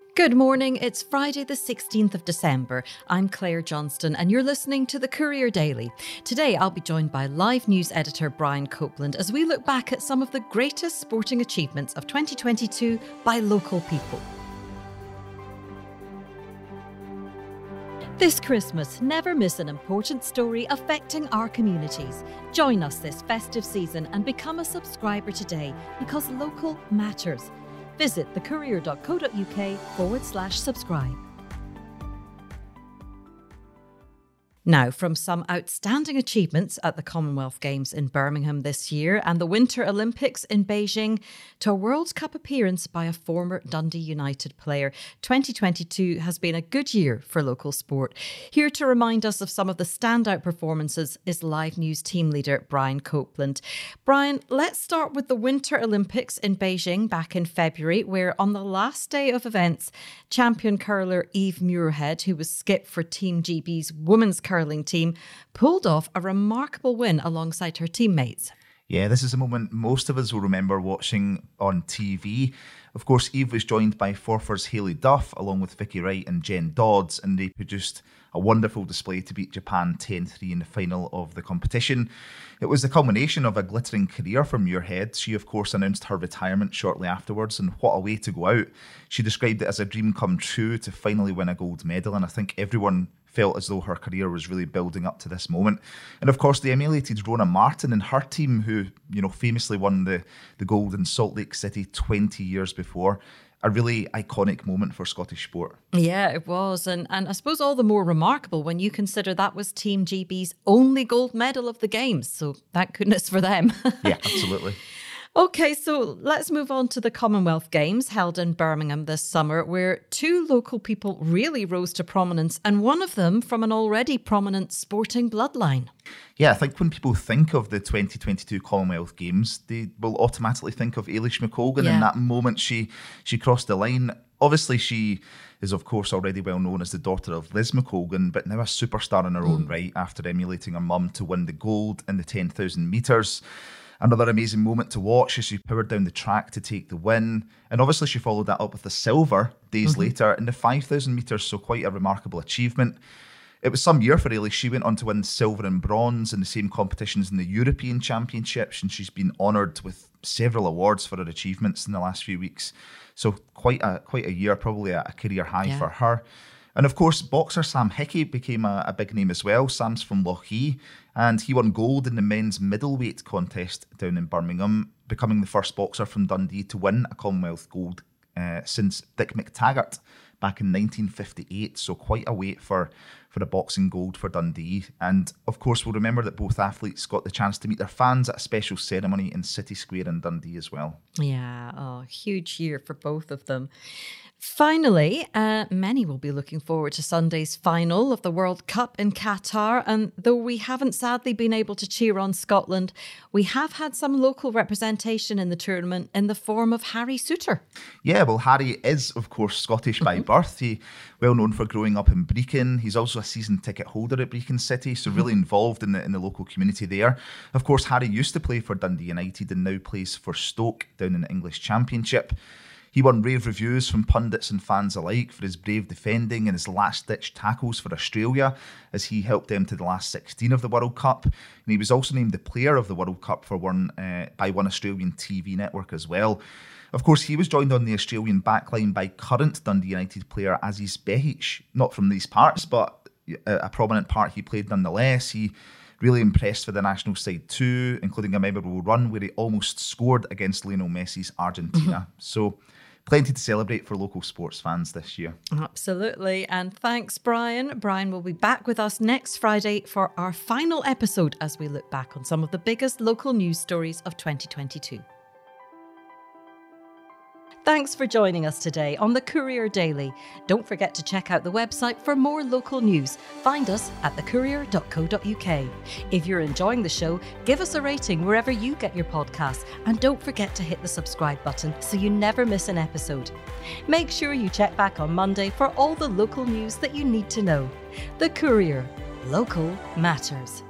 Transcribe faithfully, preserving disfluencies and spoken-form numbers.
Good morning, it's Friday the sixteenth of December. I'm Claire Johnston and you're listening to the Courier Daily. Today I'll be joined by Live News editor Brian Copeland as we look back at some of the greatest sporting achievements of twenty twenty-two by local people. This Christmas, never miss an important story affecting our communities. Join us this festive season and become a subscriber today because local matters. Visit thecourier.co.uk forward slash subscribe. Now, from some outstanding achievements at the Commonwealth Games in Birmingham this year and the Winter Olympics in Beijing to a World Cup appearance by a former Dundee United player, twenty twenty-two has been a good year for local sport. Here to remind us of some of the standout performances is Live News team leader Brian Copeland. Brian, let's start with the Winter Olympics in Beijing back in February, where on the last day of events, champion curler Eve Muirhead, who was skip for Team G B's women's curling team, pulled off a remarkable win alongside her teammates. Yeah, this is a moment most of us will remember watching on T V. Of course, Eve was joined by Forfar's Hayley Duff along with Vicky Wright and Jen Dodds, and they produced a wonderful display to beat Japan ten three in the final of the competition. It was the culmination of a glittering career for Muirhead. She, of course, announced her retirement shortly afterwards, and what a way to go out. She described it as a dream come true to finally win a gold medal, and I think everyone felt as though her career was really building up to this moment. And of course, they emulated Rona Martin and her team, who, you know, famously won the, the gold in Salt Lake City twenty years before. A really iconic moment for Scottish sport. Yeah, it was. And, and I suppose all the more remarkable when you consider that was Team G B's only gold medal of the Games. So thank goodness for them. Yeah, absolutely. OK, so let's move on to the Commonwealth Games held in Birmingham this summer, where two local people really rose to prominence, and one of them from an already prominent sporting bloodline. Yeah, I think when people think of the twenty twenty-two Commonwealth Games, they will automatically think of Eilish McColgan. Yeah. In that moment she she crossed the line. Obviously, she is, of course, already well known as the daughter of Liz McColgan, but now a superstar in her mm. own right after emulating her mum to win the gold in the ten thousand metres. Another amazing moment to watch as she powered down the track to take the win. And obviously she followed that up with the silver days mm-hmm. later in the five thousand metres, so quite a remarkable achievement. It was some year for Eilish. She went on to win silver and bronze in the same competitions in the European Championships, and she's been honoured with several awards for her achievements in the last few weeks. So quite a quite a year, probably a, a career high yeah. for her. And of course, boxer Sam Hickey became a, a big name as well. Sam's from Lochee, and he won gold in the men's middleweight contest down in Birmingham, becoming the first boxer from Dundee to win a Commonwealth gold uh, since Dick McTaggart back in nineteen fifty-eight. So quite a wait for, for a boxing gold for Dundee. And of course, we'll remember that both athletes got the chance to meet their fans at a special ceremony in City Square in Dundee as well. Yeah, oh, huge year for both of them. Finally, uh, many will be looking forward to Sunday's final of the World Cup in Qatar. And though we haven't sadly been able to cheer on Scotland, we have had some local representation in the tournament in the form of Harry Souttar. Yeah, well, Harry is, of course, Scottish by birth. He well known for growing up in Brecon. He's also a season ticket holder at Brecon City, so really involved in the in the local community there. Of course, Harry used to play for Dundee United and now plays for Stoke down in the English Championship. He won rave reviews from pundits and fans alike for his brave defending and his last-ditch tackles for Australia as he helped them to the last sixteen of the World Cup. And he was also named the Player of the World Cup for one uh, by one Australian T V network as well. Of course, he was joined on the Australian backline by current Dundee United player Aziz Behich, not from these parts, but a, a prominent part he played nonetheless. He really impressed for the national side too, including a memorable run where he almost scored against Lionel Messi's Argentina. Mm-hmm. So plenty to celebrate for local sports fans this year. Absolutely. And thanks, Brian. Brian will be back with us next Friday for our final episode as we look back on some of the biggest local news stories of twenty twenty-two. Thanks for joining us today on the Courier Daily. Don't forget to check out the website for more local news. Find us at the courier dot co dot uk. If you're enjoying the show, give us a rating wherever you get your podcasts, and don't forget to hit the subscribe button so you never miss an episode. Make sure you check back on Monday for all the local news that you need to know. The Courier. Local matters.